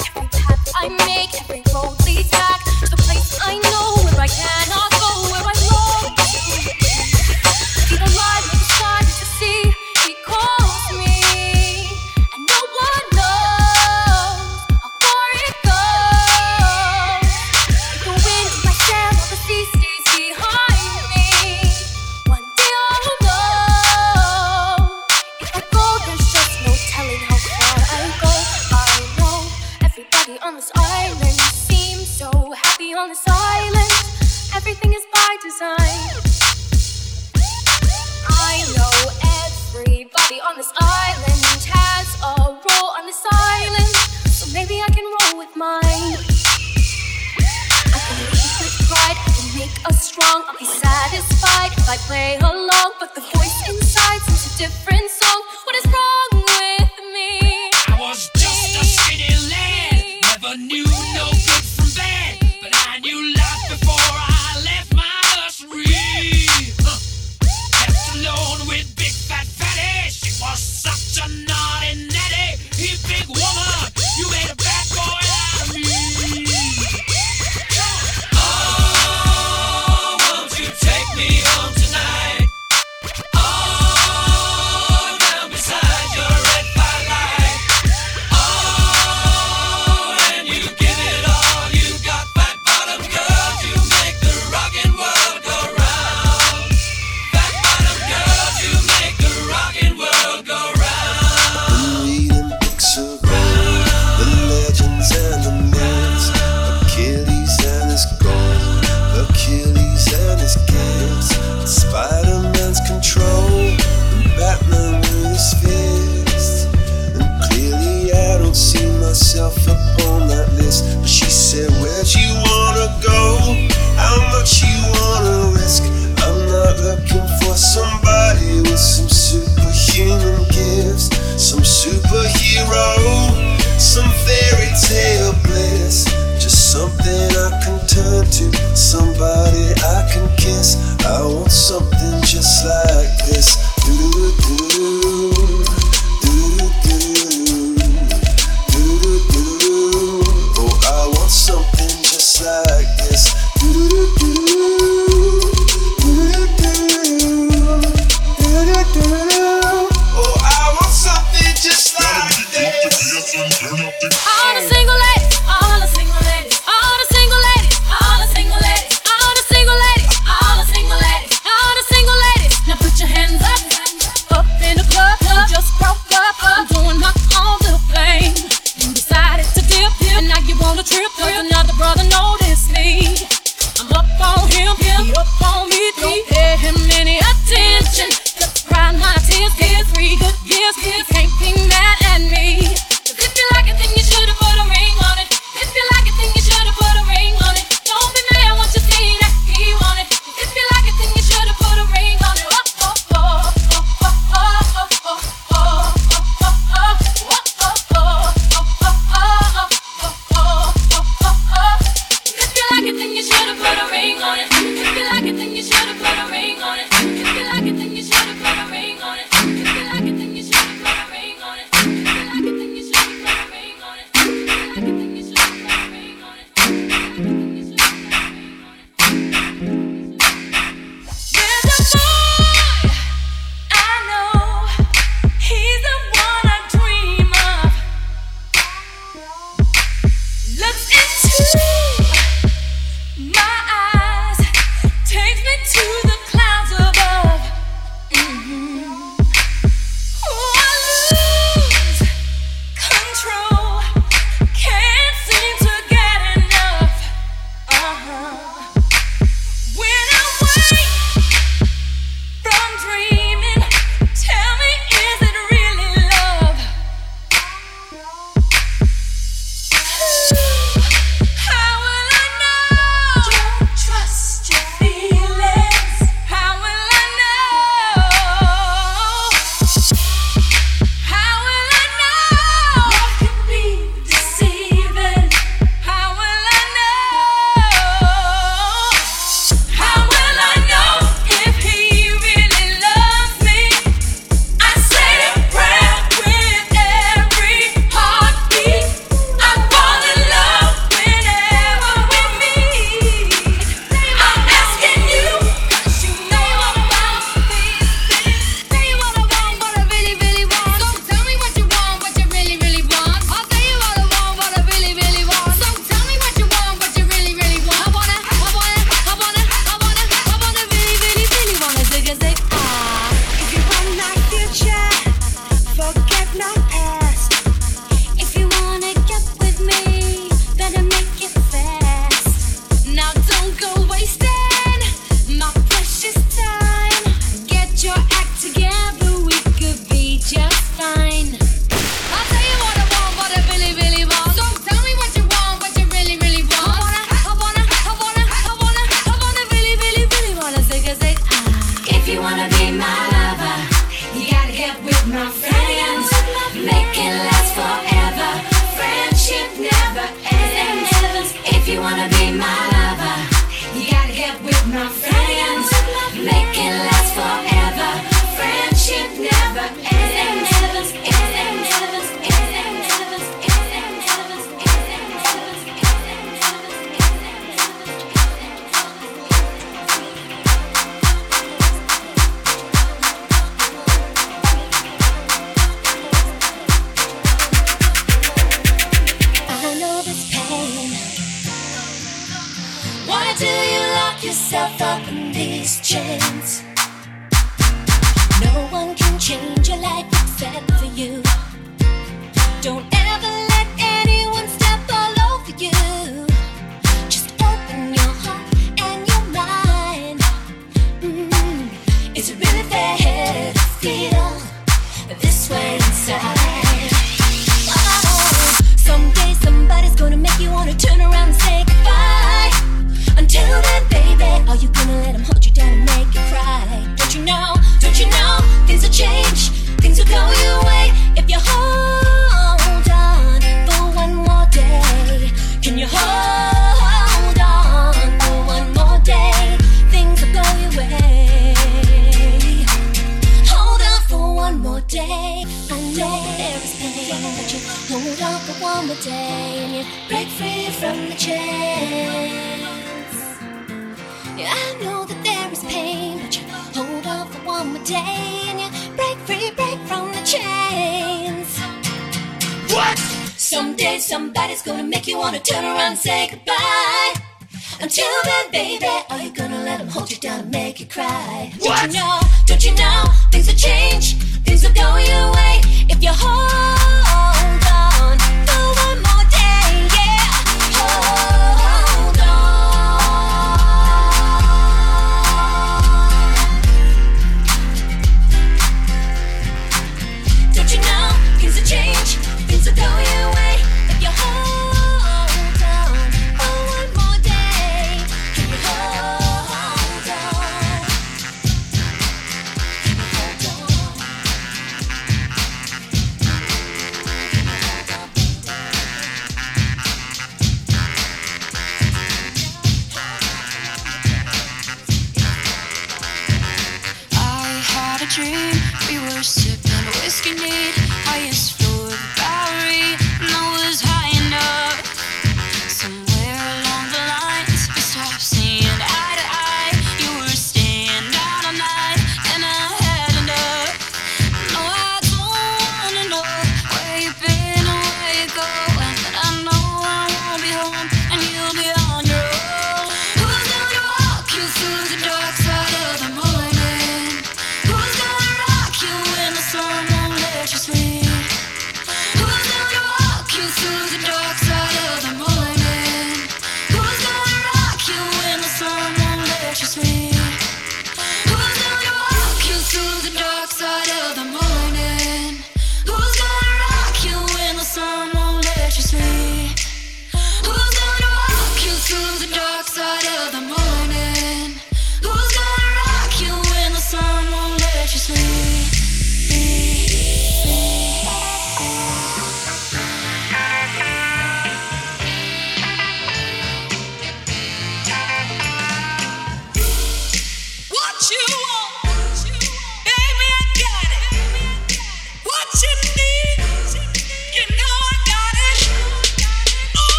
Every path I make, every road leads back to the place I know where I cannot go, where I long to be the light with the sun to see. He calls me, and no one knows how far it goes. Like the wind in my sail, all the sea stays behind me. One day I'll know. If I go, there's just no telling how far I go. I know everybody on this island seems so happy on this island. Everything is by design. I know everybody on this island has a role on this island, so maybe I can roll with mine. I can lead with pride, I can make us strong. I'll be satisfied if I play along, but the voice inside sings a different song. What is wrong with me? I was just a skinny lad, never knew no good from bad, but I knew life before I left my nursery. Left alone with big fat fatty, she was such a naughty natty. Hey big woman, you made a bad boy out of me. Oh, won't you take me home tonight? Oh, down beside your red firelight. Oh, and you give it all you got, fat bottom girls, you make the rockin' world go round. Fat bottom girls, you make the rockin' world go round. Reading books of old, the legends and the myths, Achilles and his gold, Achilles and his gifts, Spider-Man's control, and Batman with his fist. And clearly I don't see myself upon that list. But she said, where'd you wanna go? How much you wanna risk? I'm not looking for somebody with some superhuman gifts, some superhero, some fairy tale bliss. Just something I can turn to, somebody I can kiss. I want something just like this. Do-do-do-do, do-do-do-do, do-do-do-do. Oh, I want something just like this. Do-do-do-do, do-do-do-do, do-do-do-do. Oh, I want something just like this. All the single ladies, all the single ladies, all the single ladies, all the single ladies, all the single ladies, all the single ladies, all the single ladies. Now put your hands up in the club. You just broke up, I'm doing my own little thing. You decided to dip, and now you wanna trip, 'cause another brother noticed me. I'm up on him, he up on me. Don't pay him any attention. Just cry my tears, get 3 good years. You can't be mad at me. 'Cause if you like it, then you should've put a ring on it. If you like it, then you should've put a ring on it. Don't be mad once you see that he want it. If you like it, then you should've put a ring on it. Oh, oh, oh, oh, oh, oh, oh, oh, oh, if you like it, then you should've put a ring on it. If you like it, then you should've put a ring on it. If you like it, then you should've put a ring on it. If you like it, then you should've put a ring on it. If you like it, then you should've put a ring on it. If you like it, then you should've put a ring on it. If you like it, then you should've put a ring on it. There's a boy I know. He's the one I dream of. Looks into my eyes, takes me to the clouds above. Oh, I lose control, can't seem to get enough. When I wake from dreaming, tell me, is it really love? How wanna be my lover, you gotta get with my friends. Make it last forever. Friendship never ends. I know this pain. Why do you lock yourself up in these chains? No one can change your life except for you. Don't ever let anyone step all over you. Just open your heart and your mind. Is it really fair to feel this way inside? Oh, someday somebody's gonna make you wanna turn around and say goodbye. Until then, baby, are you gonna let him hold you down and make you cry? Don't you know, things will change, things will go your way if you hold on for one more day. Can you hold on for one more day? Things will go your way. Hold on for one more day. I know there is pain, but you hold on for one more day and you break free from the chains. Yeah, I know that there is pain, but you hold on for one more day and you break free, break from the chains. What? Someday somebody's gonna make you wanna turn around and say goodbye. Until then, baby, are you gonna let him hold you down and make you cry? What? Don't you know, things will change, things will go your way if you hold on for one more day, yeah. Hold on. Don't you know, things will change, things will go your way if you hold on for one more day. Can you hold on? Can you hold on?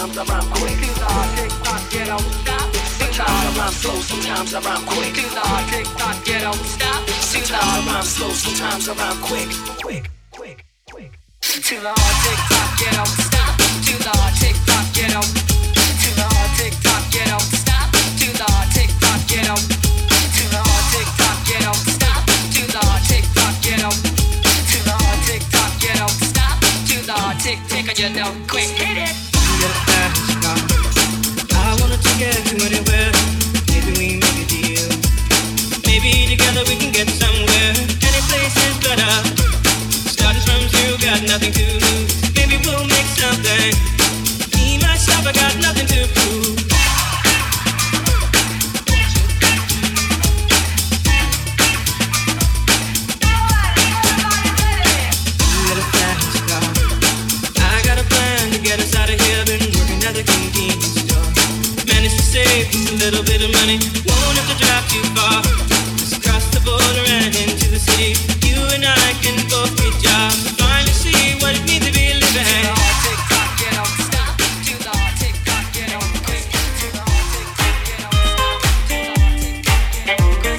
sometimes I rhyme quick. Do the tick tock, get on stop. Sometimes I rhyme slow, sometimes I rhyme quick. Do the tick tock, get on stop. Sometimes I rhyme slow, sometimes I rhyme quick. Quick. To the tick tock, get on stop. To the tick tock, get on. To the tick tock, get on stop. To the tick tock, get on. To the tick tock, get on stop. To the tick tock, get on. To the tick tock, get on stop. To the tick tick on your note, quick hit it. I wanna take it to anywhere. Maybe we make a deal. Maybe together we can get somewhere. Any place is better. Starting from zero, got nothing to lose. Maybe we'll make something. Me, myself, I got nothing to prove. Little fast car. I got a plan to get us out of here. Been working at the convenience store. Managed to save just a little bit of money. Won't have to drive too far. Just across the border and into the city. You and I can both get jobs. Finally see what it means to be living. Tick tock, get on stop. To the tick tock, get on quick. To the tick tock, get on stop. To the tick tock, get on quick.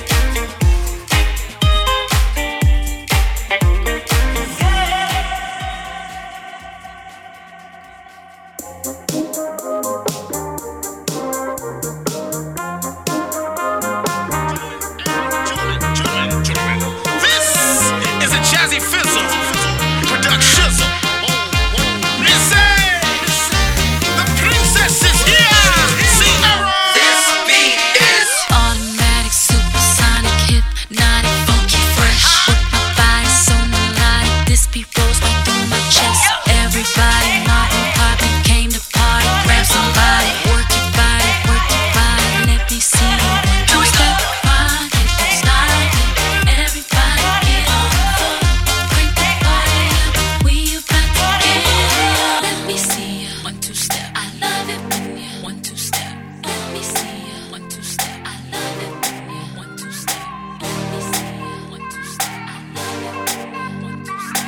This is a Jazzy Fizzle production. Listen, the princess is here. Sierra. This beat is Automatic, supersonic, hypnotic, funky, fresh. With my body so melodic, this beat rolls right through my chest. Everybody, Martin Poppin' came to party. Grab somebody, work your body, let me see you. Two-step, rock it, start it. Everybody get on the floor, crank the party up. We about to get it. Let me see you. 1, 2 step. I love it when you 1, 2 step. Let me see you. 1, 2 step. I love it when you 1, 2 step. Let me see you. 1, 2 step. I love it when you 1, 2 step.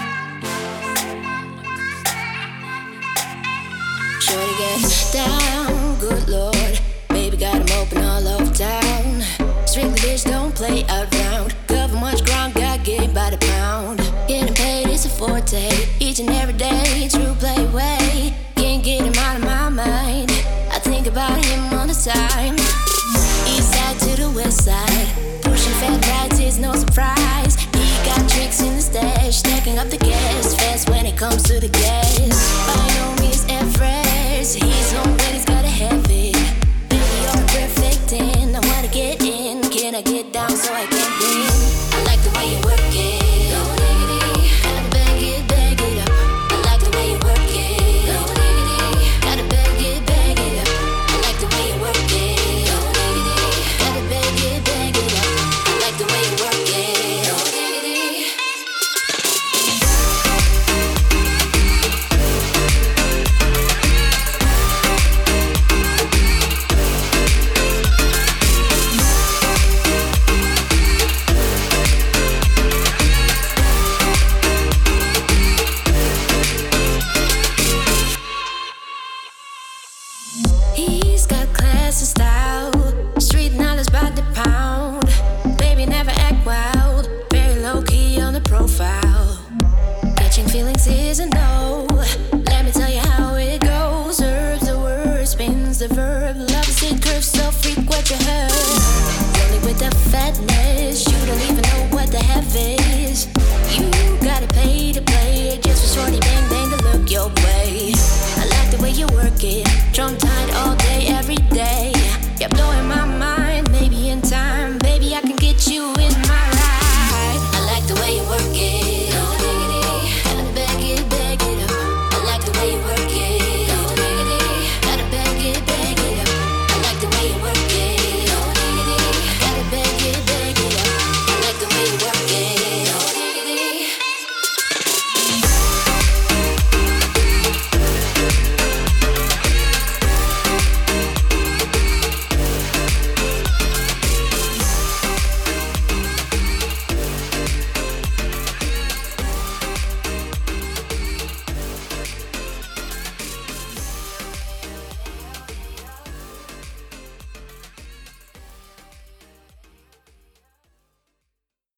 Shorty gets down, good lord. Baby got 'em open all over town. Strictly bitch, don't play around. Cover much ground, got game by the pound. Getting paid is a forte, each and every day. True play way, can't get him out of my mind. I think about him all the time. East side to the west side, pushing fat rides is no surprise. He got tricks in the stash, stacking up the gas fast when it comes to the gas. By no means average, he's on when he's gotta have it. Baby, you're a perfect 10. I wanna get in, can I get down so I can win? I like the way you work it. Go diggity, gotta bag it up. I like the way you work it. Go diggity, gotta bag it up. I like the way you work it. Go diggity, gotta bag it up. I like the way you work it. Go diggity. He's got class and style, street knowledge by the pound. Baby never act wild, very low key on the profile. Catching feelings is a no. Let me tell you how it goes. Herbs the word, spins the verb. Love is it curves, so freak what you heard. Only with the fatness, you don't even know what the F is. You